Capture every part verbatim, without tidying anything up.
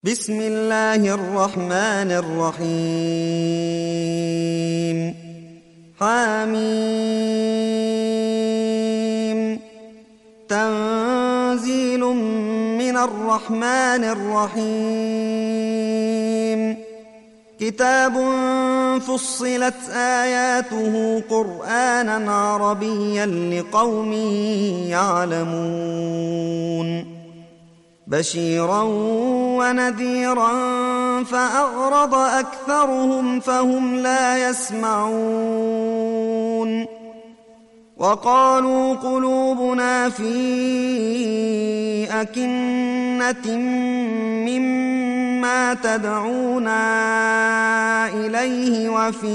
بسم الله الرحمن الرحيم حميم تنزيل من الرحمن الرحيم كتاب فصلت آياته قرآنا عربيا لقوم يعلمون بشيرا ونذيرا فأعرض أكثرهم فهم لا يسمعون وقالوا قلوبنا في أكنة مما تدعونا إليه وفي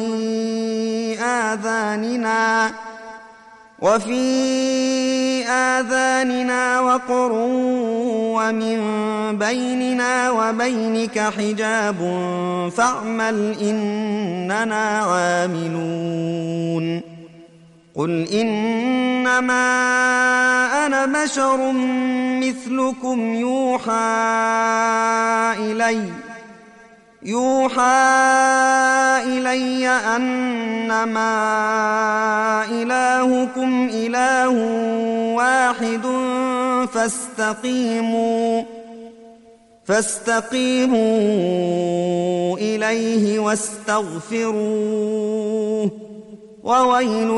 آذاننا وفي آذاننا وقر ومن بيننا وبينك حجاب فاعمل إننا عاملون قل إنما أنا بشر مثلكم يوحى إلي يوحى إلي أنما إلهكم إله واحد فاستقيموا فاستقيموا إليه واستغفروه وويل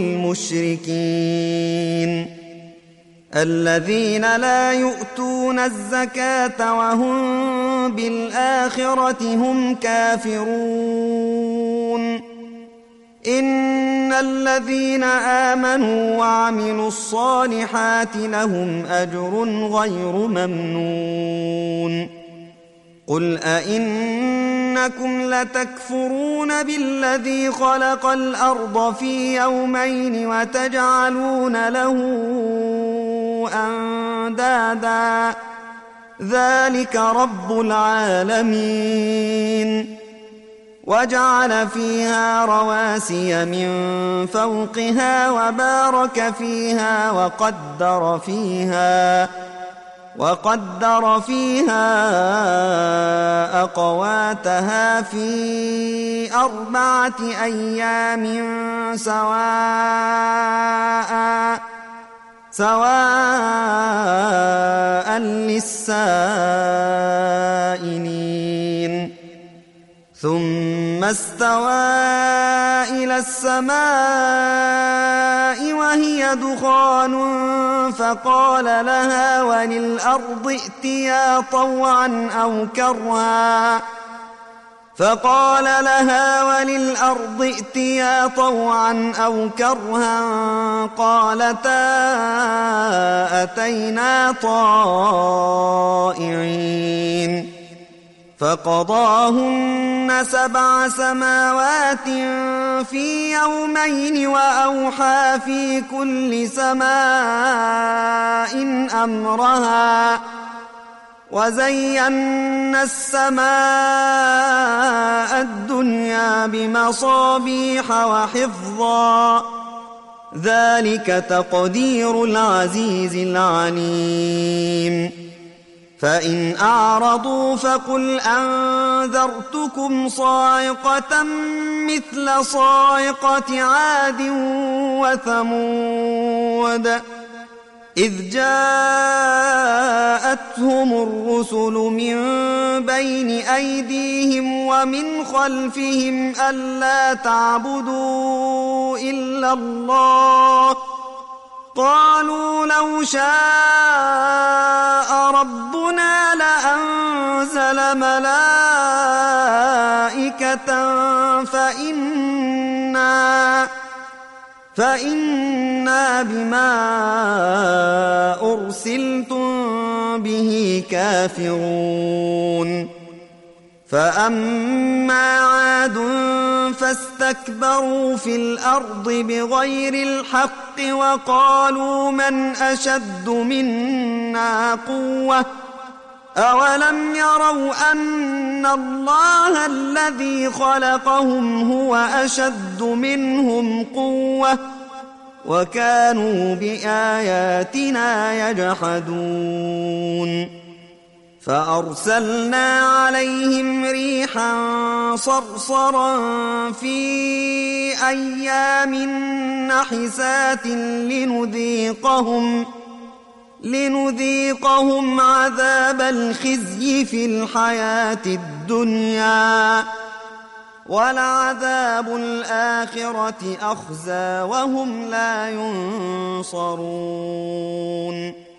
للمشركين الذين لا يؤتون الزكاة وهم بالآخرة هم كافرون إن الذين آمنوا وعملوا الصالحات لهم أجر غير ممنون قل أئنكم لتكفرون بالذي خلق الأرض في يومين وتجعلون له أندادا ذلك رب العالمين وجعل فيها رواسي من فوقها وبارك فيها وقدر فيها وقدر فيها أقواتها في أربعة أيام سواء سواء للسائلين ثم استوى إلى السماء وهي دخان فقال لها وللأرض ائتيا طوعا أو كرها فقال لها وللأرض ائتيا طوعا أو كرها قالتا أتينا طائعين فقضاهن سبع سماوات في يومين وأوحى في كل سماء أمرها وزينا السماء الدنيا بمصابيح وحفظا ذلك تقدير العزيز العليم فإن أعرضوا فقل أنذرتكم صاعقة مثل صاعقة عاد وثمود إذ جاءتهم الرسل من بين أيديهم ومن خلفهم ألا تعبدوا إلا الله قالوا لو شاء ربنا لأنزل ملائكة فإنا فإنا بما أرسلتم به كافرون فأما عاد فاستكبروا في الأرض بغير الحق وقالوا من أشد منا قوة أولم يروا أن الله الذي خلقهم هو أشد منهم قوة وكانوا بآياتنا يجحدون فأرسلنا عليهم ريحا صرصرا في أيام نحسات لنذيقهم لنذيقهم عذاب الخزي في الحياة الدنيا ولعذاب الآخرة أخزى وهم لا ينصرون.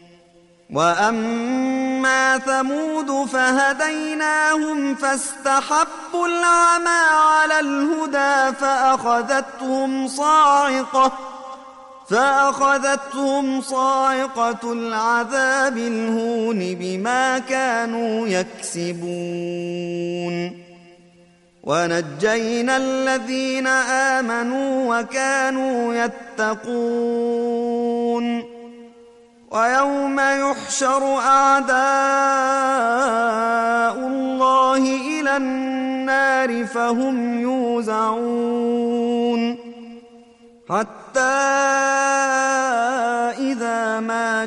وأما ثمود فهديناهم فاستحبوا العمى على الهدى فأخذتهم صاعقة فأخذتهم صاعقة العذاب الهون بما كانوا يكسبون. ونجينا الذين آمنوا وكانوا يتقون. ويوم يحشر أعداء الله إلى النار فهم يوزعون حتى إذا ما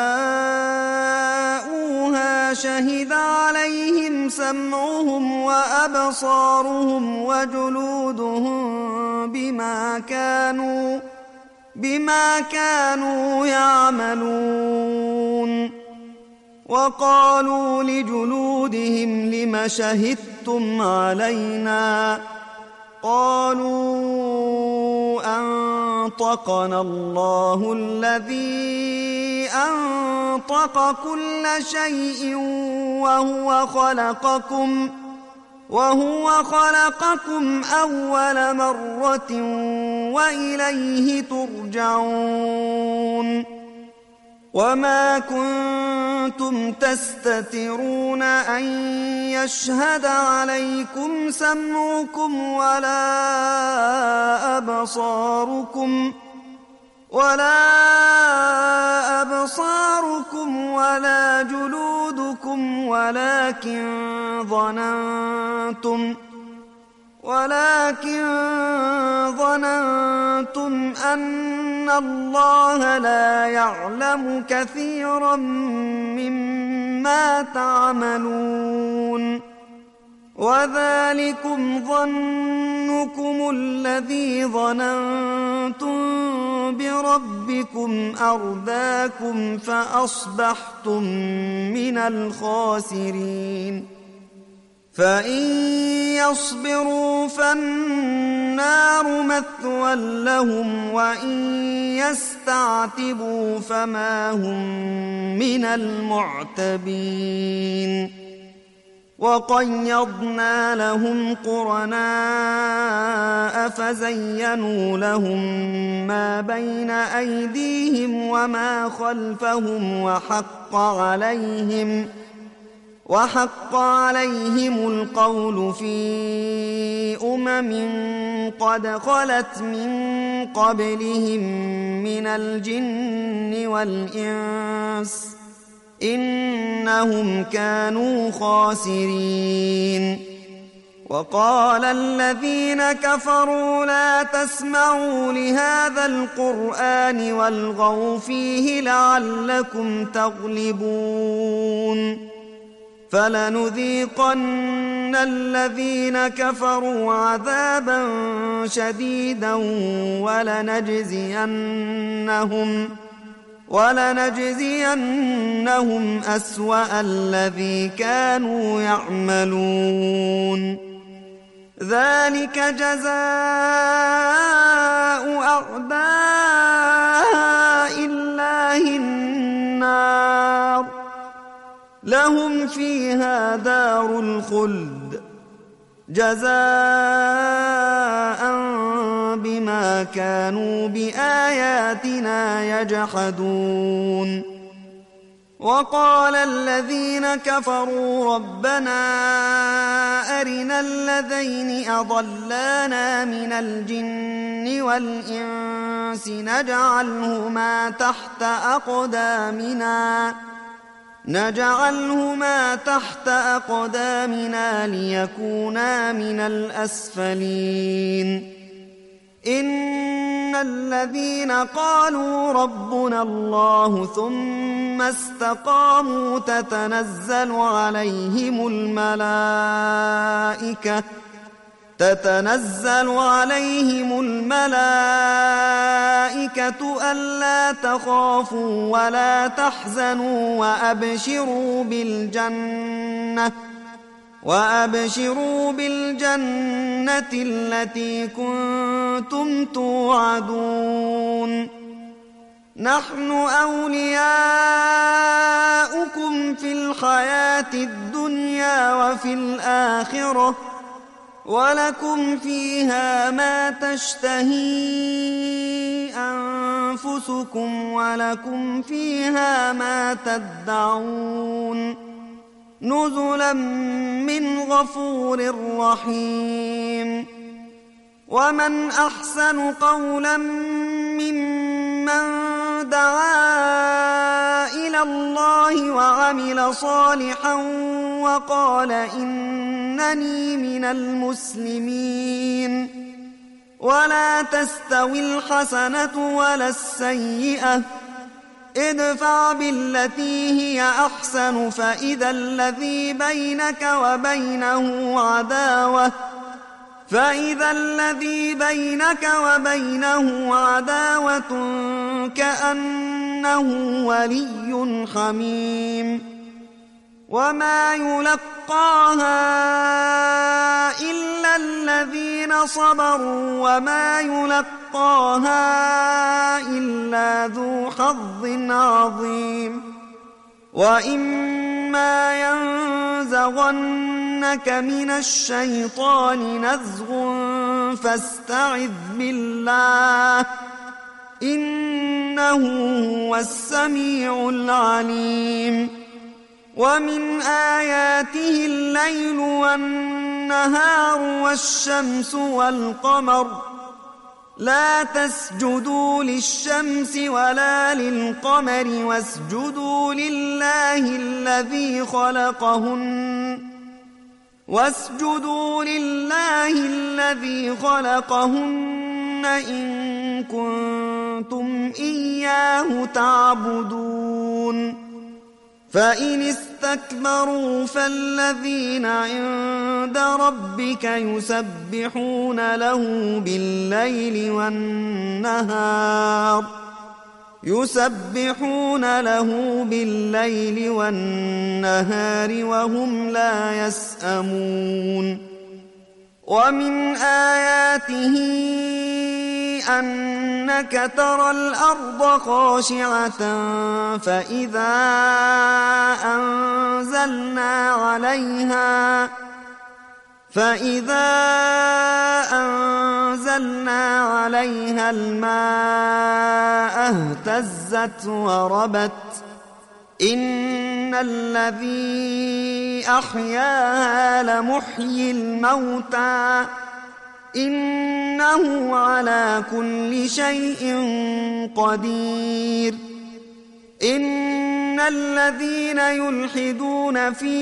جاءوها شهد عليهم سمعهم وأبصارهم وجلودهم بما كانوا بما كانوا يعملون. وقالوا لجلودهم لم شهدتم علينا قالوا أنطقنا الله الذي أنطق كل شيء وهو خلقكم وهو خلقكم أول مرة وإليه ترجعون. وما كنتم تستترون أن يشهد عليكم سمعكم ولا أبصاركم ولا أبصاركم ولا جلودكم ولكن ظننتم ولكن ظننتم أن الله لا يعلم كثيرا مما تعملون. وذلكم ظنكم الذي ظننتم بربكم أرداكم فأصبحتم من الخاسرين. فإن يصبروا فالنار مثوى لهم وإن يستعتبوا فما هم من المعتبين. وقيضنا لهم قرناء فزينوا لهم ما بين أيديهم وما خلفهم وحق عليهم وحق عليهم القول في أمم قد خلت من قبلهم من الجن والإنس إنهم كانوا خاسرين. وقال الذين كفروا لا تسمعوا لهذا القرآن والغوا فيه لعلكم تغلبون. فلنذيقن الذين كفروا عذابا شديدا ولنجزينهم ولنجزينهم أسوأ الذي كانوا يعملون. ذلك جزاء أعداء الله النار لهم فيها دار الخلد جزاء بما كانوا بآياتنا يجحدون. وقال الذين كفروا ربنا أرنا الذين أضلانا من الجن والإنس نجعلهما تحت أقدامنا نجعلهما تحت أقدامنا ليكونا من الأسفلين. إن الذين قالوا ربنا الله ثم استقاموا تتنزل عليهم الملائكة تتنزل عليهم الملائكة ألا تخافوا ولا تحزنوا وأبشروا بالجنة وأبشروا بالجنة التي كنتم توعدون نحن أولياؤكم في الحياة الدنيا وفي الآخرة ولكم فيها ما تشتهي أنفسكم ولكم فيها ما تدعون نزلا من غفور رحيم ومن أحسن قولا ممن دعا إلى الله وعمل صالحا وقال إنني من المسلمين ولا تستوي الحسنة ولا السيئة ادفع بالتي هي أحسن فإذا الذي بينك وبينه عداوة فإذا الذي بينك وبينه عداوة كأنه ولي حميم وما يلقاها إلا الذين صبروا وما يلقاها إلا ذو حظ عظيم وإما ينزغنك من الشيطان نزغ فاستعذ بالله إنه هو السميع العليم ومن آياته الليل والنهار والشمس والقمر لا تسجدوا للشمس ولا للقمر واسجدوا لله الذي خلقهن واسجدوا لله الذي خلقهن إن كنتم إياه تعبدون فإن استكبروا فالذين عند ربك يسبحون له بالليل والنهار يسبحون له بالليل والنهار وهم لا يسأمون ومن آياته أنك ترى الأرض خاشعة فإذا أنزلنا عليها فإذا أنزلنا عليها الماء اهتزت وربت إن الذي أحياها لمحيي الموتى إنه على كل شيء قدير إن الذين يلحدون في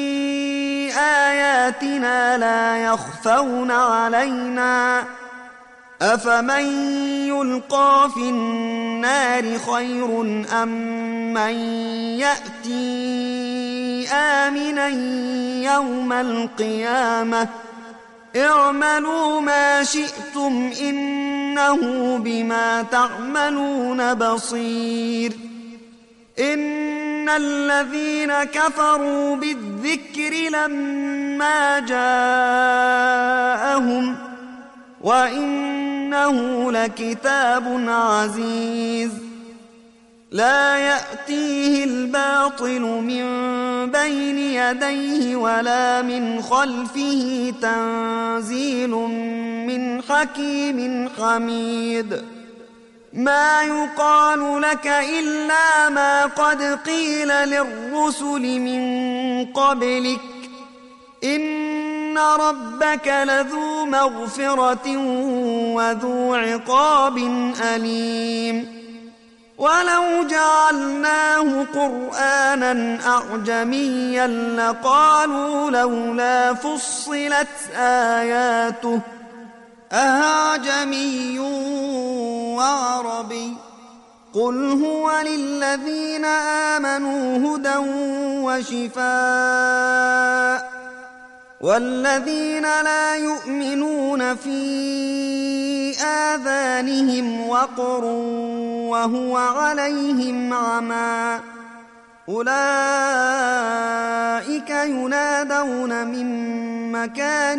آياتنا لا يخفون علينا أفمن يلقى في النار خير أم من يأتي آمنا يوم القيامة اعملوا ما شئتم إنه بما تعملون بصير إن الذين كفروا بالذكر لما جاءهم وإنه لكتاب عزيز لا يأتيه الباطل من بين يديه ولا من خلفه تنزيل من حكيم حميد ما يقال لك إلا ما قد قيل للرسل من قبلك إن ربك لذو مغفرة وذو عقاب أليم ولو جعلناه قرآنا أعجميا لقالوا لولا فصلت آياته أعجمي وعربي قل هو للذين آمنوا هدى وشفاء والذين لا يؤمنون في آذانهم وقر وهو عليهم عمى أولئك ينادون من مكان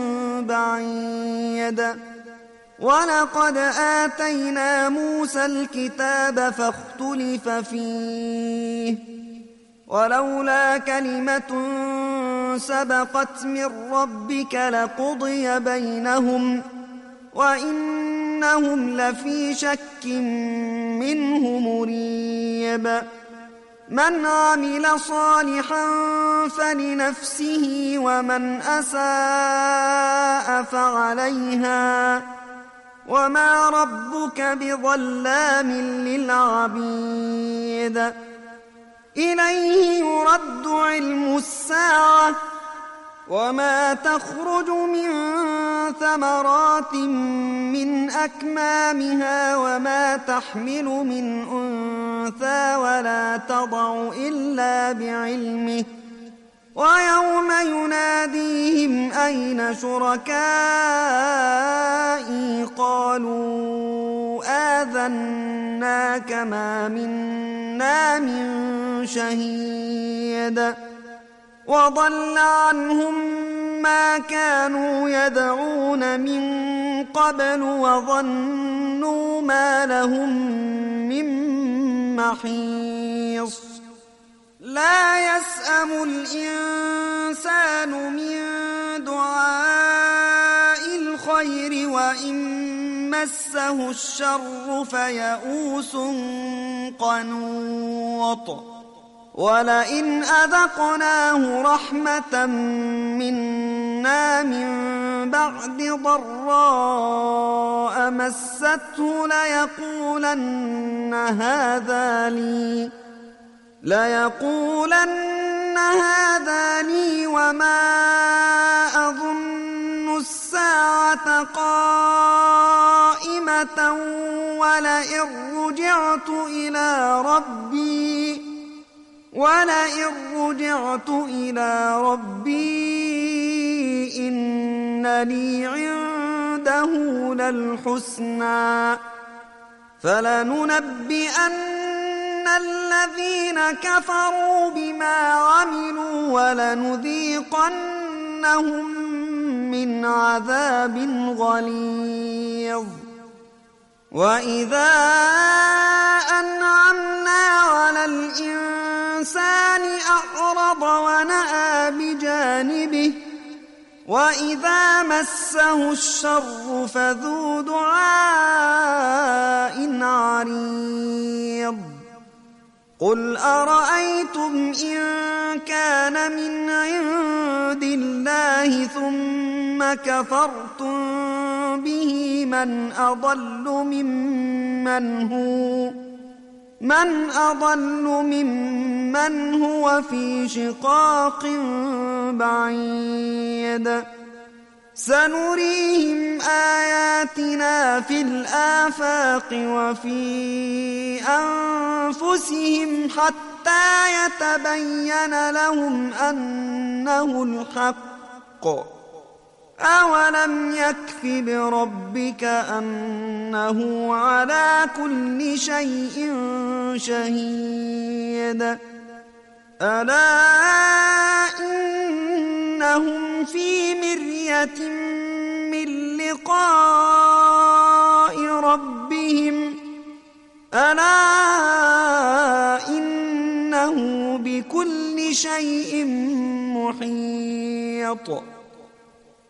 بعيد ولقد آتينا موسى الكتاب فاختلف فيه ولولا كلمة سبقت من ربك لقضي بينهم وإنهم لفي شك منه مريب من عمل صالحا فلنفسه ومن أساء فعليها وما ربك بظلام للعبيد إليه يرد علم الساعة وما تخرج من ثمرات من أكمامها وما تحمل من أنثى ولا تضع إلا بعلمه ويوم يناديهم أين شركائي قالوا آذناك ما منا من شهيد وضل عنهم ما كانوا يدعون من قبل وظنوا ما لهم من محيص لا يسأم الإنسان من دعاء الخير وإن مسه الشر فيئوس قنوط ولئن أذقناه رحمة منا من بعد ضراء مسته ليقولن هذا لي ليقولن هذا لي وما أظن الساعة قائمة ولئن رجعت إلى ربي ولئن رجعت إلى ربي إن لي عنده للحسنى فلننبئن الذين كفروا بما عملوا ولنذيقنهم من عذاب غليظ وإذا أنعمنا على الإنسان أعرض ونأى بجانبه وإذا مسه الشر فذو دعاء عريض قل أرأيتم إن كان من عند الله ثم كفرتم به من أضل ممن هو من أضل ممن هو في شقاق بعيد سنريهم آياتنا في الآفاق وفي أنفسهم حتى يتبين لهم أنه الحق أولم يكف بربك أنه على كل شيء شهيد ألا إنهم في مرية من لقاء ربهم ألا إنه بكل شيء محيط